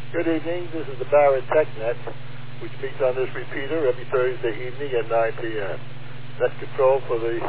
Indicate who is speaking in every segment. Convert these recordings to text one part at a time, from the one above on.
Speaker 1: Good evening. This is the Barrett TechNet, which meets on this repeater every Thursday evening at 9 p.m. Net control for the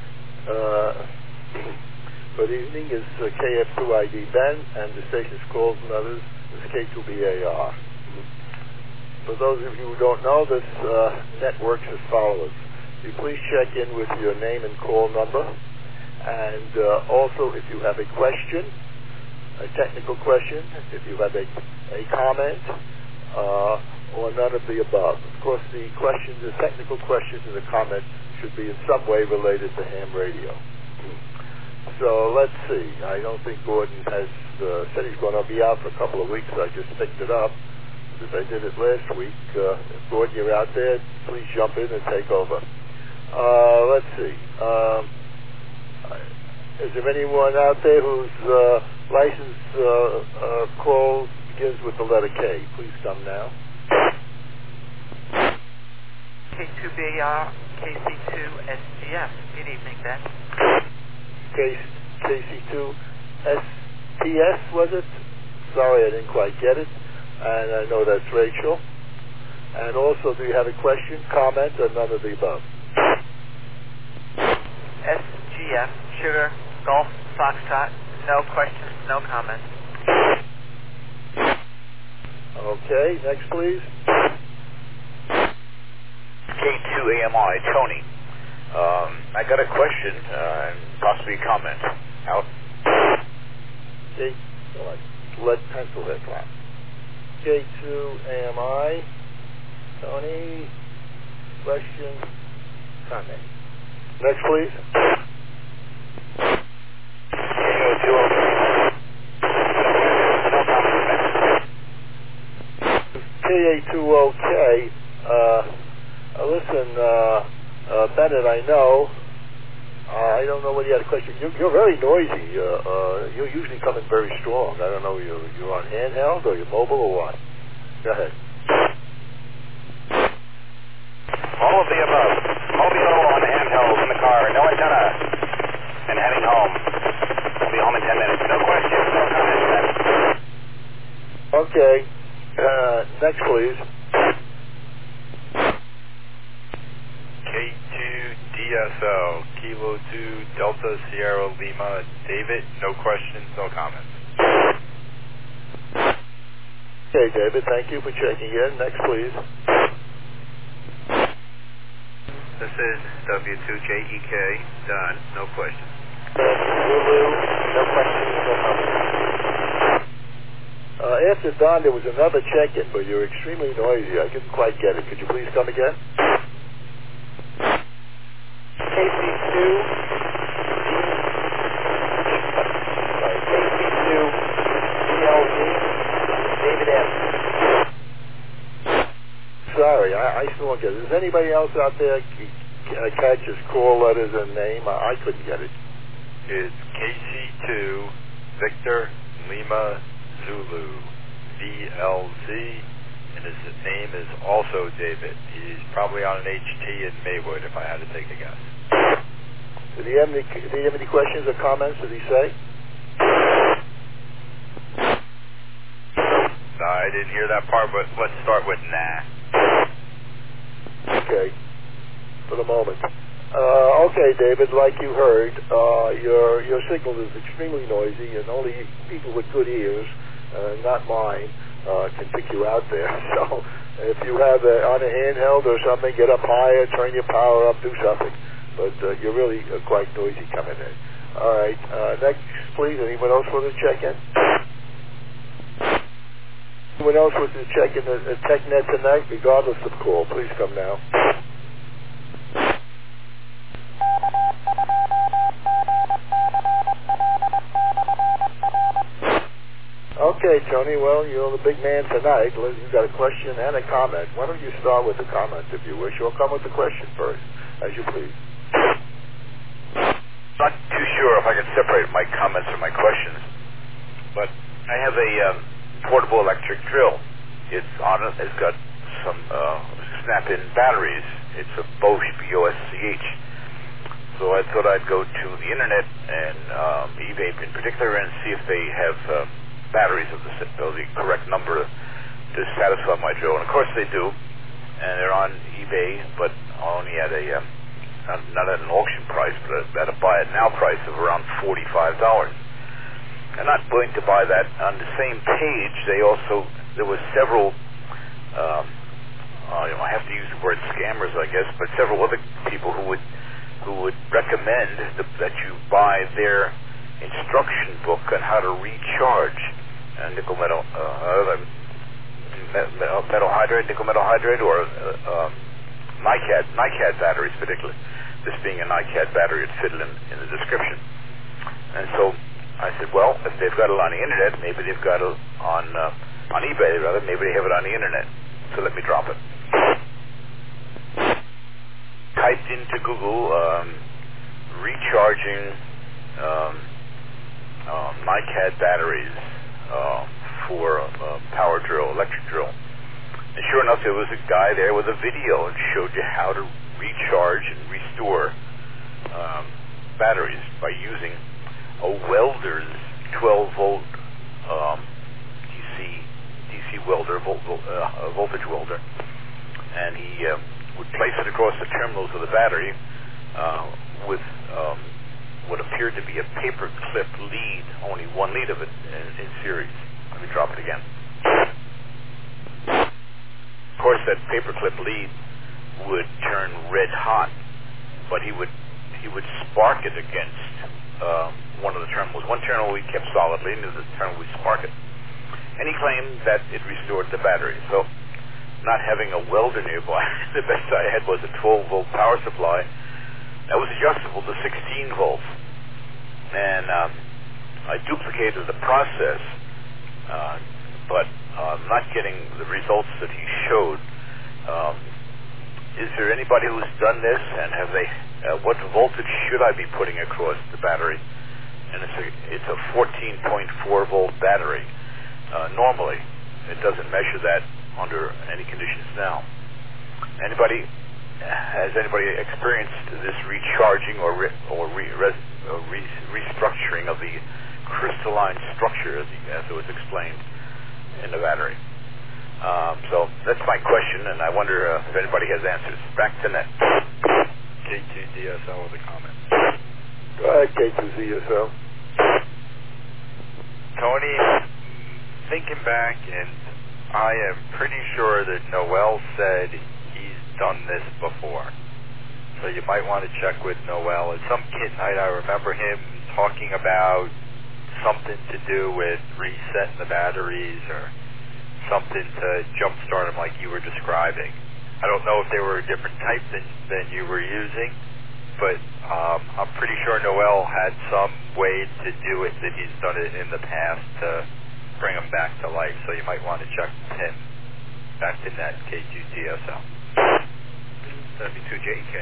Speaker 1: evening is KF2ID Ben, and the station's calls and others is K2BAR. For those of you who don't know, this net works as follows. You please check in with your name and call number, and also if you have a question, a technical question, if you have a comment, or none of the above. Of course, the technical questions and the comment should be in some way related to ham radio. So let's see. I don't think Gordon has said he's going to be out for a couple of weeks. I just picked it up because I did it last week. If Gordon, you're out there, please jump in and take over. Let's see. Is there anyone out there whose license call begins with the letter K? Please come now.
Speaker 2: K2BAR, KC2STF. Good evening, Ben.
Speaker 1: KC2 STS, was it? Sorry, I didn't quite get it. And I know that's Rachel. And also, do you have a question, comment, or none of the above?
Speaker 2: SGF, Sugar, Golf, Foxtrot. No questions, no comments.
Speaker 1: Okay, next please.
Speaker 3: K2AMI, Tony. I got a question and possibly a comment. Out.
Speaker 1: Okay, lead pencil that one. K2AMI, Tony, question, comment. Next please. KA20K, listen, Bennett, I know. I don't know whether you had a question. You're very noisy. You're usually coming very strong. I don't know, you're on handheld or you're mobile or what? Go ahead.
Speaker 3: All of the above. Mobile on handheld in the car. No antenna. And heading home. I'll be home in 10 minutes. No questions. No comments.
Speaker 1: Okay. Next, please.
Speaker 4: K2DSL, Kilo 2, Delta Sierra Lima, David, no questions, no comments.
Speaker 1: Okay, David, thank you for checking in. Next, please.
Speaker 4: This is W2JEK, done, no questions.
Speaker 1: Lulu, no questions, no comments. After Don, there was another check-in, but you're extremely noisy. I couldn't quite get it. Could you please come again? KC2 DLZ, David M. Sorry, I still don't get it. Does anybody else out there catch his call letters and name? I couldn't get it.
Speaker 4: It's KC2, Victor, Lima, Zulu, VLZ, and his name is also David. He's probably on an HT in Maywood, if I had to take a guess.
Speaker 1: Did he have any questions or comments? Did he say?
Speaker 4: No, I didn't hear that part, but let's start with nah.
Speaker 1: Okay, for the moment. Okay, David, like you heard, your signal is extremely noisy, and only people with good ears, not mine, can pick you out there. So if you have on a handheld or something, get up higher, turn your power up, do something. But you're really quite noisy coming in. All right, next, please. Anyone else want to check in? Anyone else want to check in the TechNet tonight, regardless of call? Please come now. Okay, Tony, well, you're the big man tonight. You've got a question and a comment. Why don't you start with the comment, if you wish, or come with the question first, as you please.
Speaker 3: Not too sure if I can separate my comments from my questions, but I have a portable electric drill. It's got some snap-in batteries. It's a Bosch BOSCH. So I thought I'd go to the internet and eBay in particular and see if they have batteries of the correct number satisfy my drill. And of course they do, and they're on eBay, but only at a not at an auction price, but at a buy it now price of around $45. I'm not willing to buy that. On the same page, there were several. I have to use the word scammers, I guess, but several other people who would recommend that you buy their instruction book on how to recharge nickel metal hydride, or NiCad batteries, particularly. This being a NiCad battery, it's fitted in the description. And so I said, well, if they've got it on the internet, maybe they've got it on eBay, rather. Maybe they have it on the internet. So let me drop it. Typed into Google recharging NiCad batteries for power drill, electric drill. And sure enough, there was a guy there with a video and showed you how to recharge and restore batteries by using a welder's 12-volt DC welder, voltage welder, and he would place it across the terminals of the battery with what appeared to be a paper clip lead, only one lead of it in series. Let me drop it again. Of course, that paper clip lead would turn red hot, but he would spark it against one of the terminals. One terminal we kept solidly, and the other terminal we spark it. And he claimed that it restored the battery. So, not having a welder nearby, the best I had was a 12-volt power supply that was adjustable to 16 volts. And I duplicated the process, but not getting the results that he showed. Is there anybody who's done this, and have they? What voltage should I be putting across the battery? And it's a 14.4 volt battery. Normally, it doesn't measure that under any conditions now. Has anybody experienced this recharging or restructuring of the crystalline structure, as it was explained in the battery? So that's my question, and I wonder if anybody has answers. Back to Ned.
Speaker 4: K2DSL with a comment.
Speaker 1: Go ahead, K2DSL.
Speaker 4: Tony, thinking back, and I am pretty sure that Noel said he's done this before. So you might want to check with Noel. At some kid night, I remember him talking about something to do with resetting the batteries or something to jumpstart them like you were describing. I don't know if they were a different type than you were using, but I'm pretty sure Noel had some way to do it, that he's done it in the past to bring them back to life. So you might want to check with him. Back to that, K2DSL. W2JEK.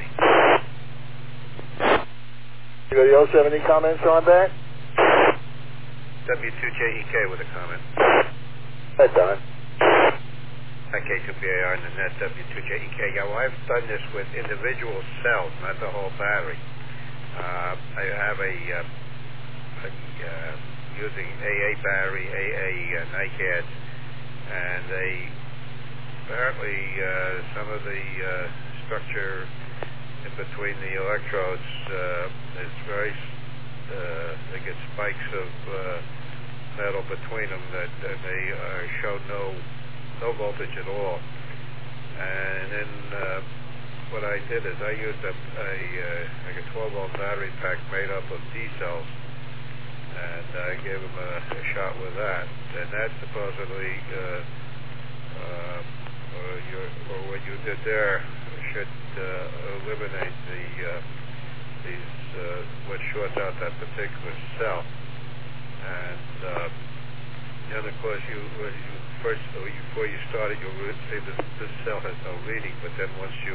Speaker 1: Anybody else have any comments on that?
Speaker 5: W2JEK with a comment.
Speaker 1: That's done.
Speaker 5: K2BAR and the net W2JEK. Yeah, well, I've done this with individual cells, not the whole battery. I have using AA battery, AA NiCad, and apparently some of the structure in between the electrodes is very, they get spikes of metal between them that they show no voltage at all. And then what I did is I used like a 12-volt battery pack made up of D cells, and I gave them a shot with that. And that supposedly, or what you did there, should eliminate what shorts out that particular cell. And then, of course, before you started, you'll see this cell has no reading, but then once you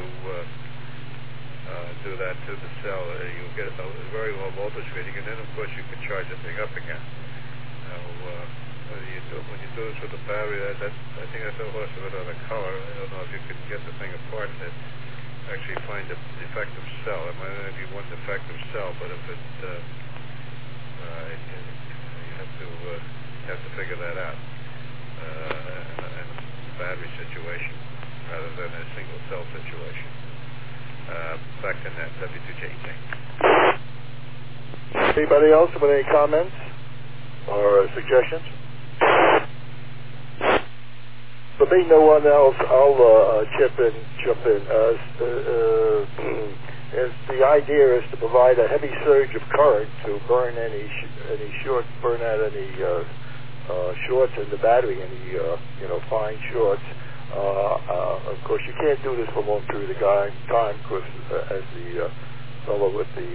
Speaker 5: do that to the cell, you'll get a very low voltage reading, and then, of course, you can charge the thing up again. Now, when you do this with the battery, I think that's a horse of another color. I don't know if you can get the thing apart and actually find a defective cell. It might only be one defective cell, but if it, you have to figure that out. And the battery situation rather than a single cell situation. Back in that W2JK.
Speaker 1: Anybody else with any comments or suggestions? For me, no one else. I'll jump in. The idea is to provide a heavy surge of current to burn any shorts, burn out any shorts in the battery, any fine shorts. Of course, you can't do this for a long period of time because, as the fellow with the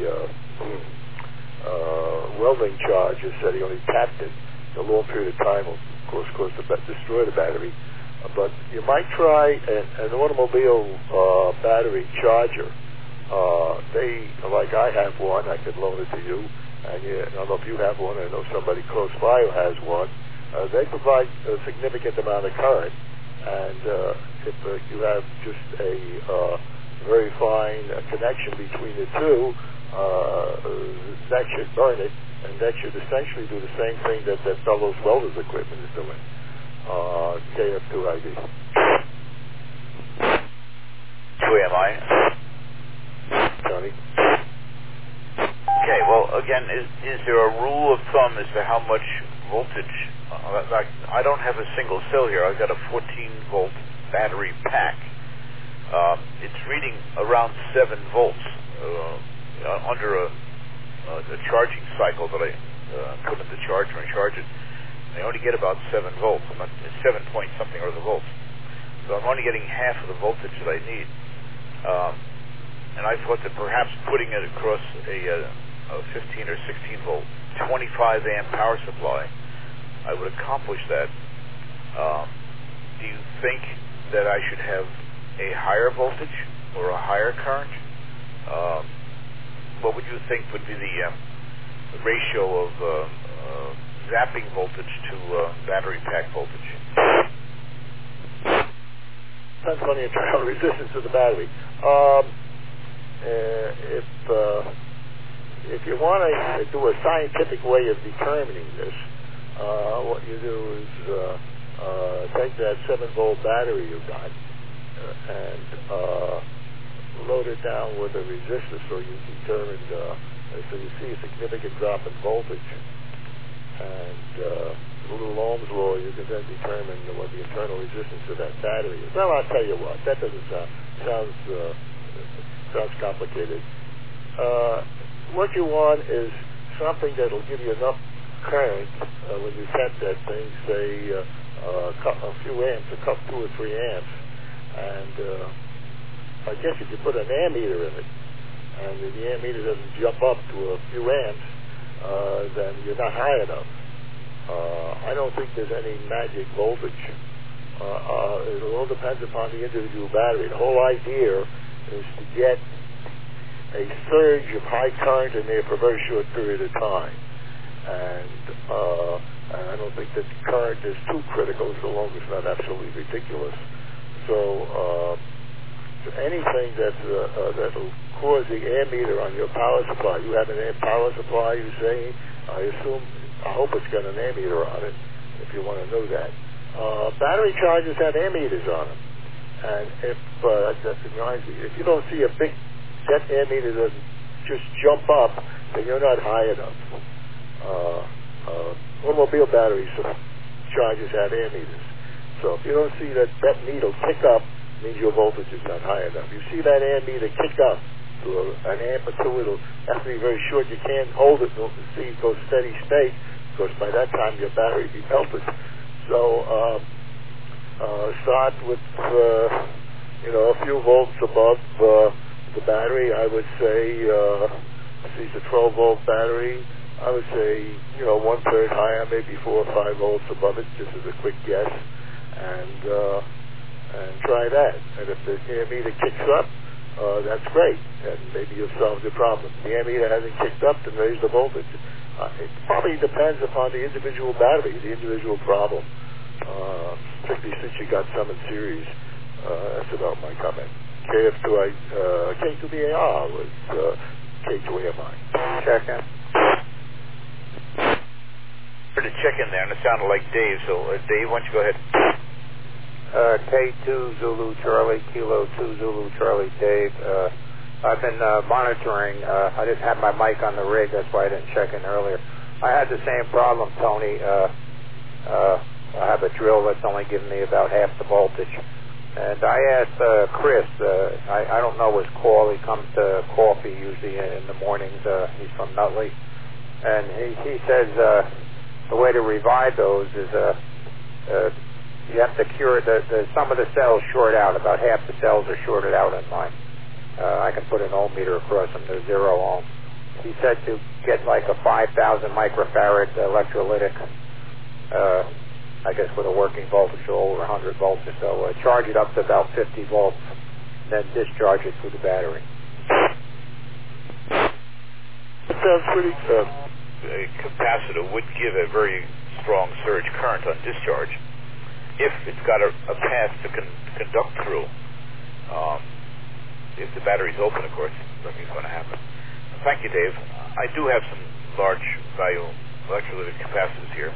Speaker 1: welding charge has said, he only tapped it. A long period of time will, of course, destroy the battery. But you might try an automobile battery charger. Like I have one, I could loan it to you. And I don't know if you have one. I know somebody close by who has one. They provide a significant amount of current. And if you have just a very fine connection between the two, that should burn it, and that should essentially do the same thing that fellow's welder's equipment is doing. KF2ID.
Speaker 3: 2AMI.
Speaker 1: Tony?
Speaker 3: Okay, well, again, is there a rule of thumb as to how much voltage? I don't have a single cell here. I've got a 14-volt battery pack. It's reading around 7 volts under a charging cycle that I put in the charger and charge it. I only get about 7 volts. It's 7 point something or the volts. So I'm only getting half of the voltage that I need. And I thought that perhaps putting it across a 15 or 16 volt, 25 amp power supply, I would accomplish that. Do you think that I should have a higher voltage or a higher current? What would you think would be the ratio of zapping voltage to battery pack voltage?
Speaker 1: Depends on the internal resistance of the battery. If you want to do a scientific way of determining this, what you do is take that 7-volt battery you've got and load it down with a resistor, so you determine, so you see a significant drop in voltage. And little Ohm's law, you can then determine what the internal resistance of that battery is. Well, I'll tell you what, that doesn't sounds complicated. What you want is something that'll give you enough current when you set that thing, say a few amps, a couple, 2 or 3 amps, and I guess if you put an ammeter in it, and if the ammeter doesn't jump up to a few amps, then you're not high enough. I don't think there's any magic voltage. It all depends upon the individual battery. The whole idea is to get a surge of high current in there for a very short period of time. And I don't think that current is too critical so long as it's not absolutely ridiculous. So anything that'll cause the ammeter on your power supply. You have an amp power supply, you say? I hope it's got an ammeter on it, if you want to know that. Battery chargers have ammeters on them. And that reminds me, if you don't see that ammeter doesn't just jump up, then you're not high enough. Automobile battery chargers have ammeters. So if you don't see that needle tick up, it means your voltage is not high enough. You see that ammeter kick up to an amp or two, it'll have to be very short. You can't hold it to see it go steady state, because by that time your battery will be melted. So start with a few volts above the battery. I would say it's a 12-volt battery. I would say 1/3 higher, maybe 4 or 5 volts above it, just as a quick guess, and try that. And if the ammeter kicks up, that's great, and maybe you've solved the problem. If the ammeter hasn't kicked up, then raise the voltage. It probably depends upon the individual battery, the individual problem, particularly since you got some in series. That's about my comment. K2BAR was K2AMI.
Speaker 2: Check in.
Speaker 3: To check in there, and it sounded like Dave, so Dave, why don't you go ahead?
Speaker 6: K2 Zulu Charlie, Kilo 2 Zulu Charlie Dave. I've been monitoring. I didn't have my mic on the rig, that's why I didn't check in earlier. I had the same problem, Tony. I have a drill that's only giving me about half the voltage. And I asked Chris, I don't know his call. He comes to coffee usually in the mornings. He's from Nutley. And he says the way to revive those is you have to cure some of the cells short out. About half the cells are shorted out in mine. I can put an ohm meter across them. They're 0 ohm. He said to get like a 5,000 microfarad electrolytic, I guess with a working voltage of over 100 volts or so, charge it up to about 50 volts, and then discharge it through the battery.
Speaker 1: It sounds pretty good.
Speaker 3: A capacitor would give a very strong surge current on discharge if it's got a path to conduct through. If the battery's open, of course, nothing's going to happen. Thank you, Dave. I do have some large value electrolytic capacitors here.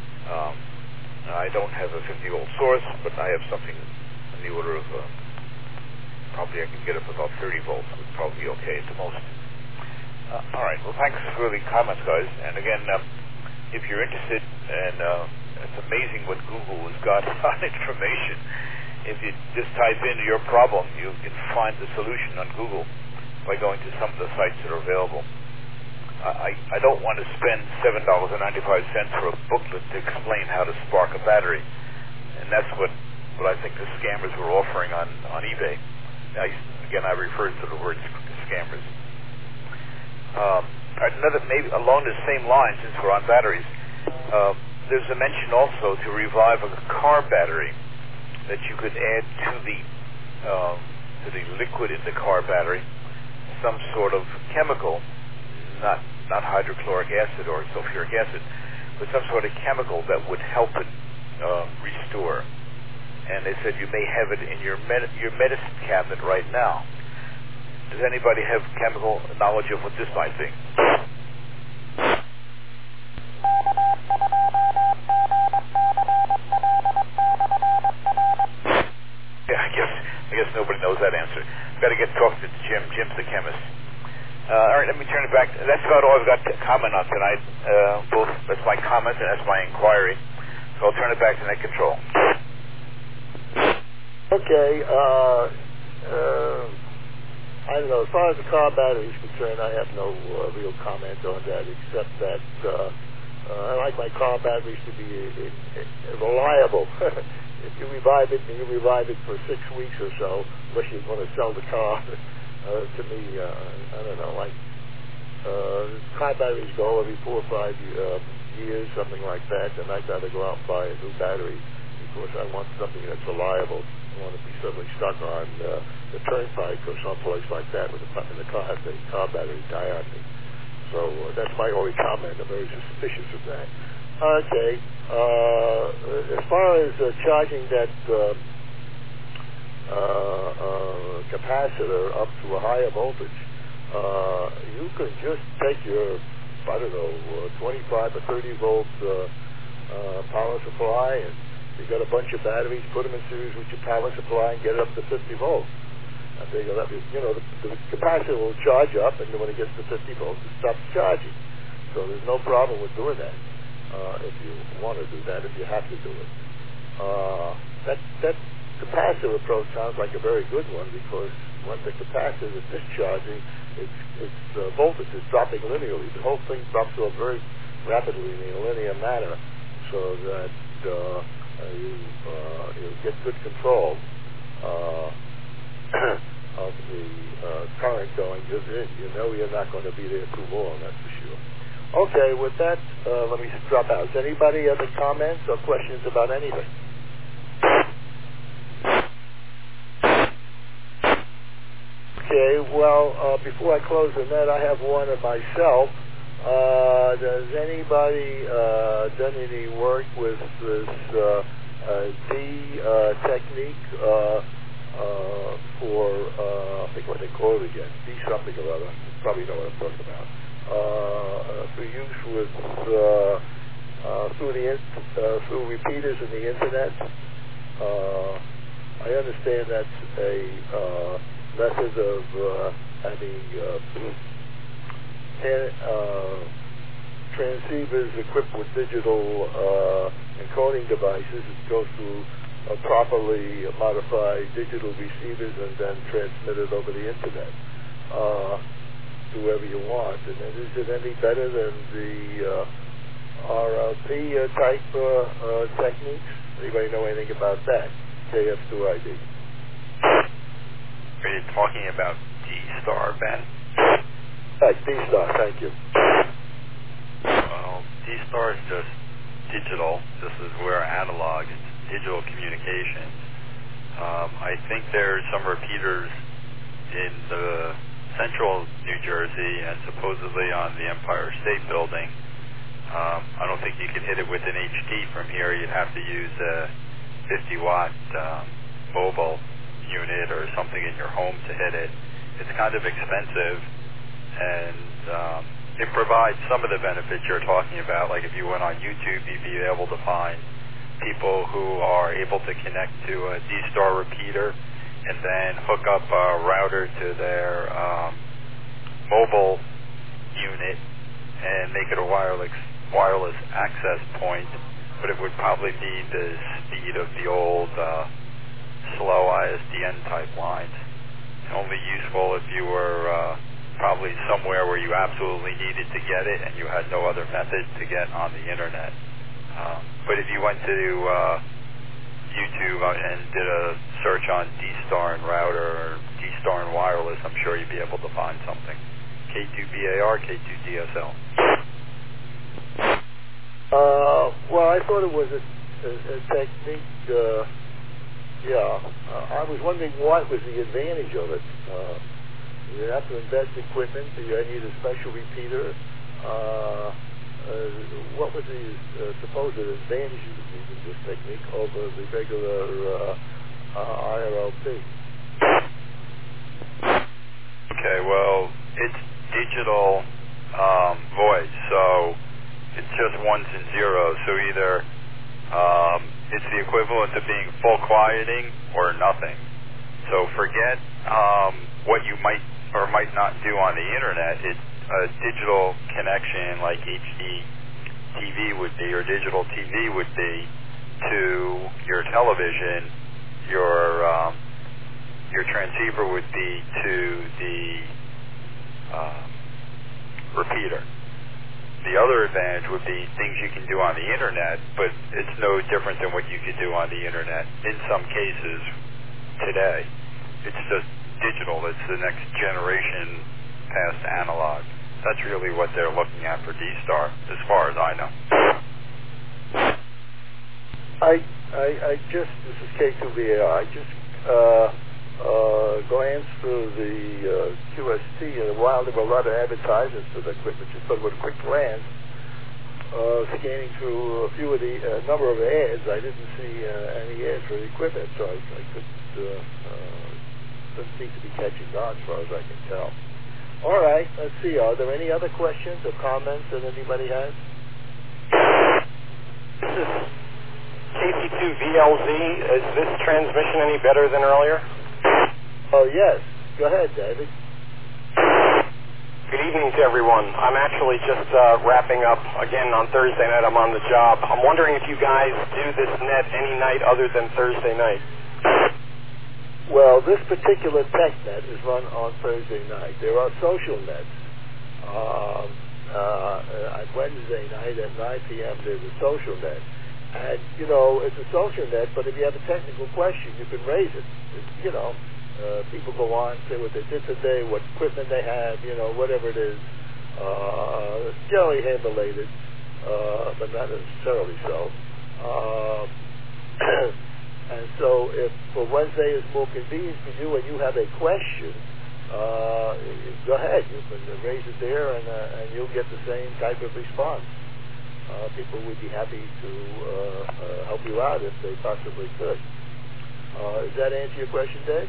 Speaker 3: I don't have a 50-volt source, but I have something in the order of probably I can get up about 30 volts. Would probably be okay at the most. All right. Well, thanks for the comments, guys. And again, if you're interested, and it's amazing what Google has got on information. If you just type in your problem, you can find the solution on Google by going to some of the sites that are available. I don't want to spend $7.95 for a booklet to explain how to spark a battery, and that's what I think the scammers were offering on eBay. I refer to the word scammers. Another, maybe along the same line, since we're on batteries, there's a mention also to revive a car battery that you could add to the liquid in the car battery some sort of chemical, not hydrochloric acid or sulfuric acid, but some sort of chemical that would help it restore. And they said you may have it in your medicine cabinet right now. Does anybody have chemical knowledge of what this might be? Yeah, I guess nobody knows that answer. I've got to get talking to Jim. Jim's the chemist. All right, let me turn it back. That's about all I've got to comment on tonight. Both that's my comment and that's my inquiry. So I'll turn it back to net control.
Speaker 1: Okay. I don't know. As far as the car battery is concerned, I have no real comment on that, except that I like my car batteries to be reliable. If you revive it, and you revive it for 6 weeks or so, unless you're going to sell the car, to me, I don't know, like car batteries go every 4 or 5 years, something like that, and I got to go out and buy a new battery because I want something that's reliable. I want to be suddenly stuck on the turnpike or someplace like that with the car battery die on me. So that's my only comment. I'm very suspicious of that. Okay. As far as charging that capacitor up to a higher voltage, you can just take your, 25 or 30 volt power supply, and you got a bunch of batteries, put them in series with your power supply, and get it up to 50 volts. I think the capacitor will charge up, and then when it gets to 50 volts, it stops charging. So there's no problem with doing that. If you want to do that, if you have to do it. That capacitor approach sounds like a very good one, because when the capacitor is discharging, its voltage is dropping linearly. The whole thing drops off very rapidly in a linear manner, so that you get good control of the current going. You know you're not going to be there too long, that's for sure. Okay, with that, let me drop out. Does anybody have any comments or questions about anything? Okay, well, before I close the net, I have one of myself. Does anybody done any work with this D technique for, I think what they call it again, D something or other. You probably know what I'm talking about. For use with through repeaters in the internet. I understand that's a method of having transceivers equipped with digital encoding devices. It goes through properly modified digital receivers and then transmitted over the internet to whoever you want. And then is it any better than the RLP type techniques? Anybody know anything about that? KF2ID.
Speaker 4: Are you talking about D-Star, Ben?
Speaker 1: D-Star, thank you.
Speaker 4: Well, D-Star is just digital. This is where analog is digital communications. I think there's some repeaters in the central New Jersey and supposedly on the Empire State Building. I don't think you could hit it with an HD from here. You'd have to use a 50-watt mobile unit or something in your home to hit it. It's kind of expensive, and it provides some of the benefits you're talking about. Like if you went on YouTube, you'd be able to find people who are able to connect to a D-Star repeater and then hook up a router to their mobile unit and make it a wireless access point, but it would probably be the speed of the old slow ISDN type lines. Only useful if you were probably somewhere where you absolutely needed to get it and you had no other method to get on the internet. But if you went to YouTube and did a search on D-Star and router or D-Star and wireless, I'm sure you'd be able to find something. K2BAR, K2DSL.
Speaker 1: Well, I thought it was a technique, I was wondering what was the advantage of it. You have to invest equipment, you need a special repeater. What was the supposed advantages of using this technique over the regular IRLP?
Speaker 4: Okay, well, it's digital voice, so it's just ones and zeros. So either it's the equivalent of being full quieting or nothing. So forget what you might or might not do on the internet. It's a digital connection like HD TV would be or digital TV would be to your television. Your transceiver would be to the repeater. The other advantage would be things you can do on the internet, but it's no different than what you could do on the internet in some cases today. It's just digital. It's the next generation past analog. That's really what they're looking at for D-Star, as far as I know.
Speaker 1: This is K2VAR. I just glanced through the QST, and while there were a lot of advertisements for the equipment, just sort of with a quick glance, scanning through a few of the number of ads, I didn't see any ads for the equipment, so I doesn't seem to be catching on as far as I can tell. All right, let's see. Are there any other questions or comments that anybody has?
Speaker 7: This is KC2VLZ. Is this transmission any better than earlier?
Speaker 1: Oh, yes. Go ahead, David.
Speaker 7: Good evening to everyone. I'm actually just wrapping up again on Thursday night. I'm on the job. I'm wondering if you guys do this net any night other than Thursday night.
Speaker 1: Well, this particular tech net is run on Thursday night. There are social nets. On Wednesday night at 9 p.m. there's a social net. And, it's a social net, but if you have a technical question, you can raise it. People go on, say what they did today, what equipment they have, whatever it is. Generally hand-related, but not necessarily so. And so if for Wednesday is more convenient for you and you have a question, go ahead. You can raise it there and you'll get the same type of response. People would be happy to help you out if they possibly could. Does that answer your question, Dave?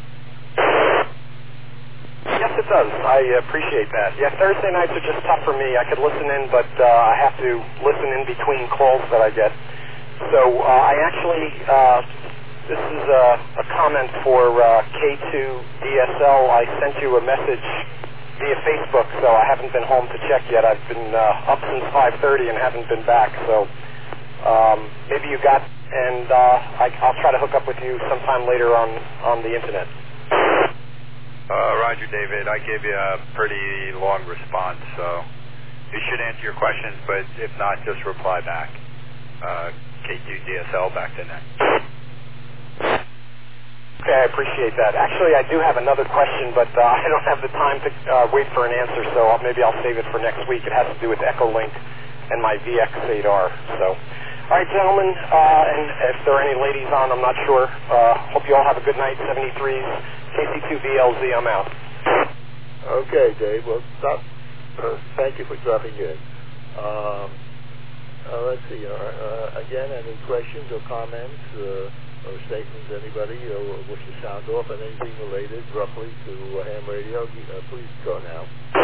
Speaker 7: Yes, it does. I appreciate that. Yeah, Thursday nights are just tough for me. I could listen in, but I have to listen in between calls that I get. So I actually, this a comment for K2DSL. I sent you a message via Facebook, so I haven't been home to check yet. I've been up since 5:30 and haven't been back, so maybe you got, and I'll try to hook up with you sometime later on the internet.
Speaker 4: Roger, David. I gave you a pretty long response, so you should answer your questions, but if not, just reply back. K2DSL back to net.
Speaker 7: Okay, I appreciate that. Actually, I do have another question, but I don't have the time to wait for an answer, so maybe I'll save it for next week. It has to do with Echolink and my VX8R. So, all right, gentlemen, and if there are any ladies on, I'm not sure. Hope you all have a good night. 73's KC2BLZ, I'm out.
Speaker 1: Okay, Dave. Well, thank you for dropping in. Let's see. Again, any questions or comments or statements? Anybody wish to sound off on anything related roughly to ham radio? Please go now.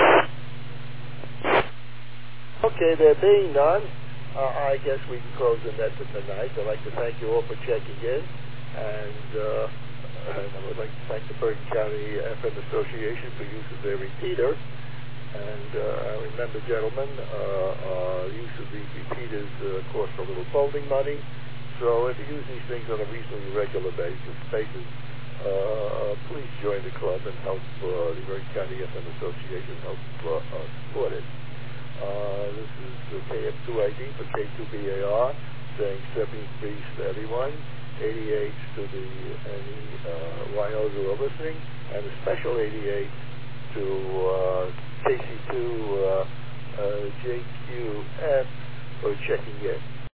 Speaker 1: Okay, there being none, I guess we can close the net for tonight. I'd like to thank you all for checking in, and I would like to thank the Bergen County FM Association for use of their repeater. And remember, gentlemen, use of these repeaters costs a little folding money. So if you use these things on a reasonably regular basis, please join the club and help the Bergen County FM Association help support it. This is KF2ID for K2BAR, saying 7371, 88 to the YOs who are listening, and a special 88 to KC2 JQF for checking in.